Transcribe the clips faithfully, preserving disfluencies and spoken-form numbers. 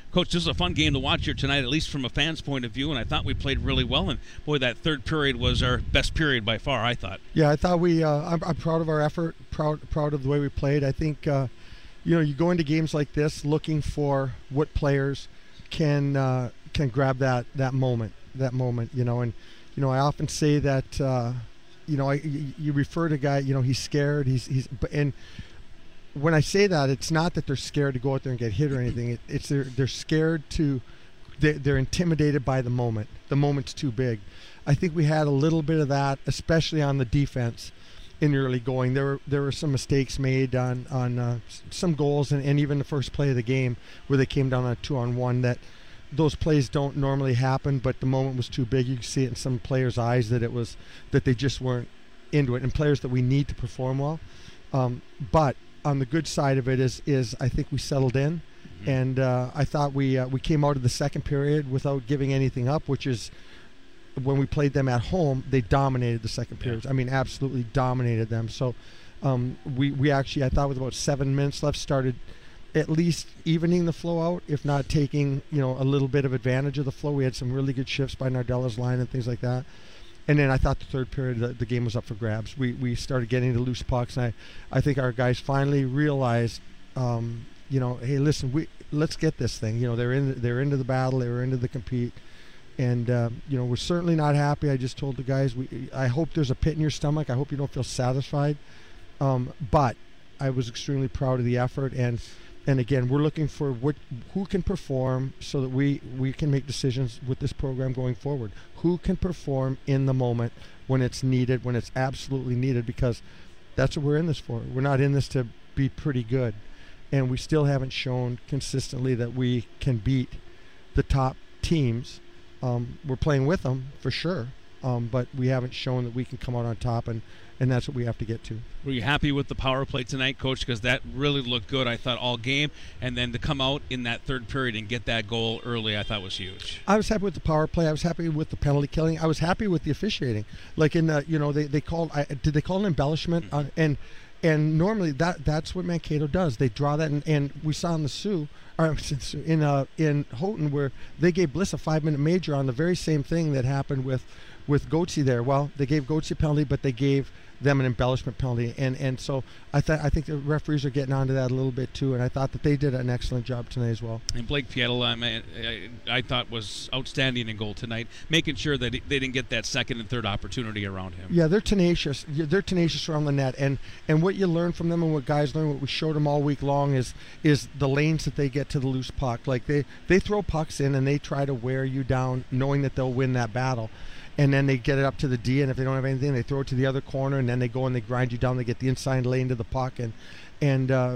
Coach, this is a fun game to watch here tonight, at least from a fan's point of view, and I thought we played really well. And, boy, that third period was our best period by far, I thought. Yeah, I thought we uh, – I'm, I'm proud of our effort, proud proud of the way we played. I think, uh, you know, you go into games like this looking for what players can uh, can grab that, that moment, that moment, you know. And, you know, I often say that, uh, you know, I, you refer to a guy, you know, he's scared, he's – he's and – when I say that, it's not that they're scared to go out there and get hit or anything. It, it's they're, they're scared to, they're, they're intimidated by the moment. The moment's too big. I think we had a little bit of that, especially on the defense in the early going. There were there were some mistakes made on on uh, some goals and, and even the first play of the game where they came down on a two on one. That those plays don't normally happen, but the moment was too big. You can see it in some players' eyes that it was that they just weren't into it, and players that we need to perform well. Um, but on the good side of it is is I think we settled in, mm-hmm. and uh, I thought we uh, we came out of the second period without giving anything up, which is when we played them at home, they dominated the second period. Yeah. I mean, absolutely dominated them. So um, we we actually, I thought with about seven minutes left, started at least evening the flow out, if not taking, you know, a little bit of advantage of the flow. We had some really good shifts by Nardella's line and things like that. And then I thought the third period, the, the game was up for grabs. We we started getting the loose pucks, and I, I think our guys finally realized, um, you know, hey, listen, we let's get this thing. You know, they're in, they're into the battle, they were into the compete, and uh, you know, we're certainly not happy. I just told the guys, we I hope there's a pit in your stomach. I hope you don't feel satisfied, um, but I was extremely proud of the effort, and and again, we're looking for what who can perform so that we we can make decisions with this program going forward. Who can perform in the moment when it's needed, when it's absolutely needed, because that's what we're in this for. We're not in this to be pretty good, and we still haven't shown consistently that we can beat the top teams. Um, we're playing with them for sure, um, but we haven't shown that we can come out on top, and and that's what we have to get to. Were you happy with the power play tonight, Coach? Because that really looked good, I thought, all game. And then to come out in that third period and get that goal early, I thought was huge. I was happy with the power play. I was happy with the penalty killing. I was happy with the officiating. Like in the, you know, they, they called, I, did they call it embellishment? Mm-hmm. Uh, and and normally that that's what Mankato does. They draw that, and, and we saw in the Sioux, or in uh, in Houghton, where they gave Bliss a five-minute major on the very same thing that happened with, with Goetze there. Well, they gave Goetze a penalty, but they gave them an embellishment penalty, and and so I thought I think the referees are getting onto that a little bit too, and I thought that they did an excellent job tonight as well. And Blake Piettel, I, mean, I, I thought was outstanding in goal tonight, making sure that they didn't get that second and third opportunity around him. Yeah, they're tenacious. They're tenacious around the net, and and what you learn from them and what guys learn, what we showed them all week long is is the lanes that they get to the loose puck. Like they they throw pucks in and they try to wear you down, knowing that they'll win that battle. And then they get it up to the D, and if they don't have anything, they throw it to the other corner, and then they go and they grind you down. They get the inside lane to the puck, and and uh,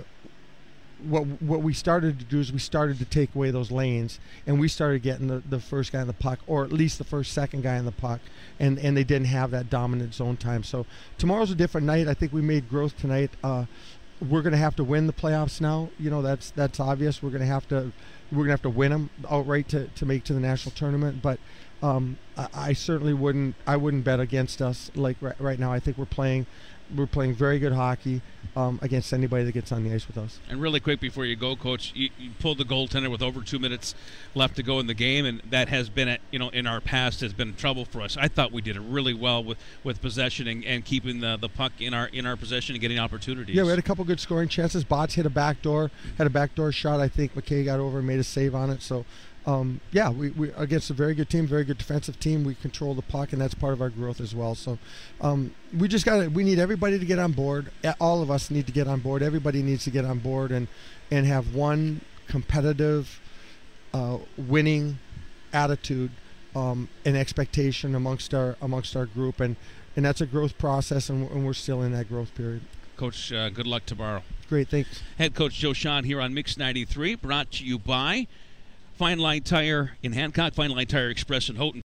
what what we started to do is we started to take away those lanes, and we started getting the, the first guy in the puck, or at least the first second guy in the puck, and and they didn't have that dominant zone time. So tomorrow's a different night. I think we made growth tonight. Uh, we're going to have to win the playoffs now. You know, that's that's obvious. We're going to have to we're going to have to win them outright to to make to the national tournament, but. Um, I, I certainly wouldn't. I wouldn't bet against us. Like right, right now, I think we're playing, we're playing very good hockey um, against anybody that gets on the ice with us. And really quick before you go, Coach, you, you pulled the goaltender with over two minutes left to go in the game, and that has been, a, you know, in our past has been trouble for us. I thought we did it really well with, with possession and, and keeping the, the puck in our in our possession and getting opportunities. Yeah, we had a couple good scoring chances. Bots hit a backdoor, had a backdoor shot. I think McKay got over and made a save on it. So. Um, yeah, we, we against a very good team, very good defensive team. We control the puck, and that's part of our growth as well. So um, we just got to. We need everybody to get on board. All of us need to get on board. Everybody needs to get on board and and have one competitive, uh, winning attitude um, and expectation amongst our amongst our group, and, and that's a growth process, and, and we're still in that growth period. Coach, uh, good luck tomorrow. Great, thanks. Head Coach Joe Shawhan here on Mix ninety-three, brought to you by Fine Line Tire in Hancock, Fine Line Tire Express in Houghton.